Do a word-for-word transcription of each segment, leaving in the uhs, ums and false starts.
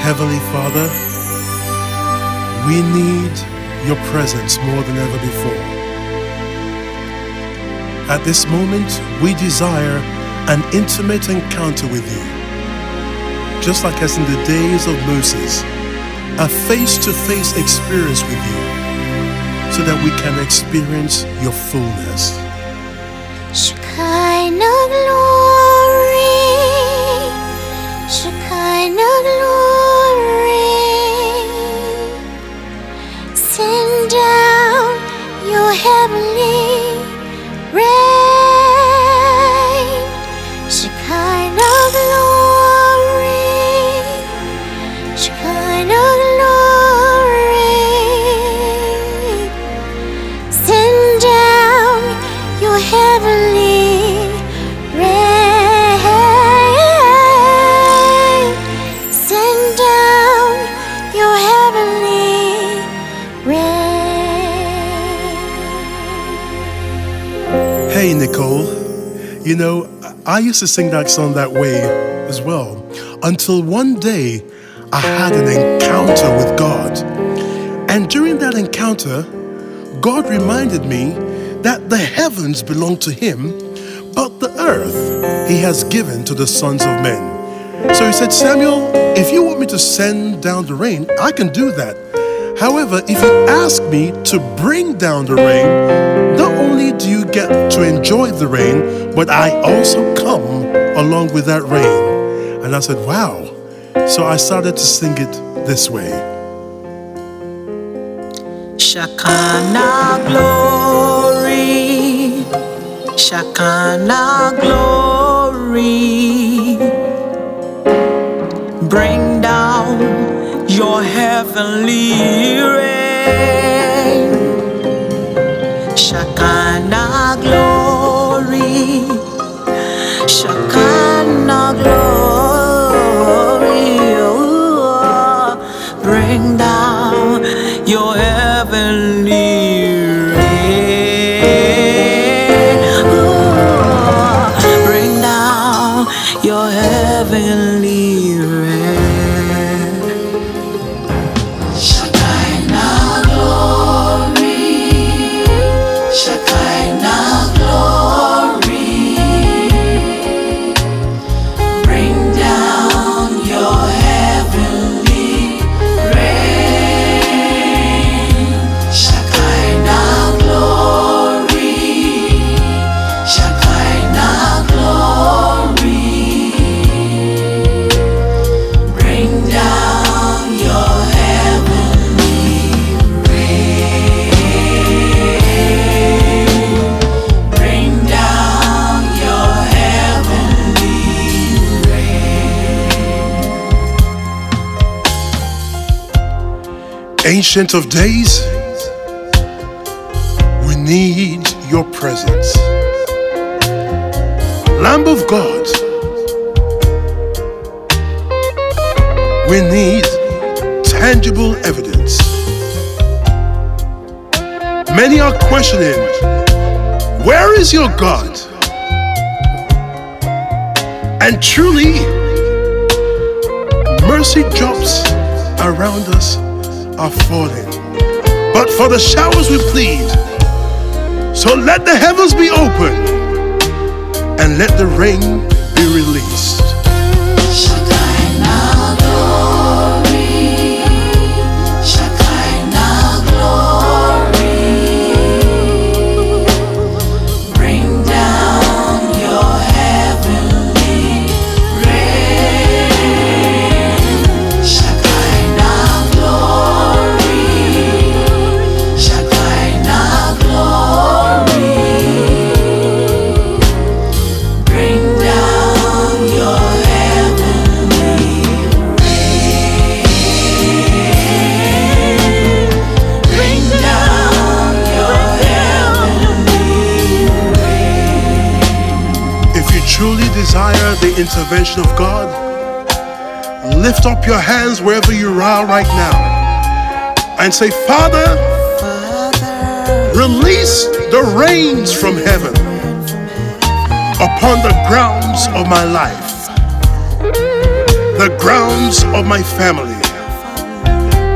Heavenly Father, we need your presence more than ever before. At this moment, we desire an intimate encounter with you. Just like as in the days of Moses, a face-to-face experience with you, so that we can experience your fullness. Shekinah glory, Shekinah glory, send down your heavenly rain. Shekinah glory, Shekinah glory, send down your heavenly rain. Send down your heavenly rain. Hey, Nicole. You know, I used to sing that song that way as well, until one day I had an encounter with God. And during that encounter, God reminded me that the heavens belong to Him, but the earth He has given to the sons of men. So He said, Samuel, if you want me to send down the rain, I can do that. However, if you ask me to bring down the rain, not only do you get to enjoy the rain, but I also come along with that rain. And I said, wow. So I started to sing it this way. Shekinah glory, Shekinah glory, bring down your heavenly rain. Shekinah glory, Shekinah glory, oh, bring down your heavenly rain. Oh, bring down your heavenly rain. Shekinah glory, Shekinah glory, bring down your heavenly rain. Shekinah glory, Shekinah glory, bring down your heavenly rain. Bring down your heavenly rain. Ancient of Days, we need your presence. Lamb of God, we need tangible evidence. Many are questioning, where is your God? And truly, mercy drops around us are falling. But for the showers we plead, so let the heavens be open and let the rain be released. Shekinah glory, Shekinah glory, bring down your heavenly rain. Shekinah glory, Shekinah glory, bring down your heavenly rain. Bring down your heavenly rain. If you truly desire the intervention of God, lift up your hands wherever you are right now and say, Father, release the rains from heaven upon the grounds of my life, the grounds of my family,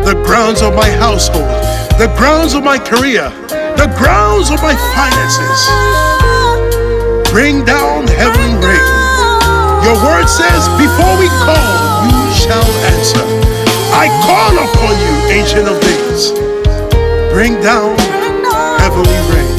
the grounds of my household, the grounds of my career, the grounds of my finances. Bring down heavenly rain. Your word says, before we call, you shall answer. I call upon you, Ancient of Days. Bring down heavenly rain.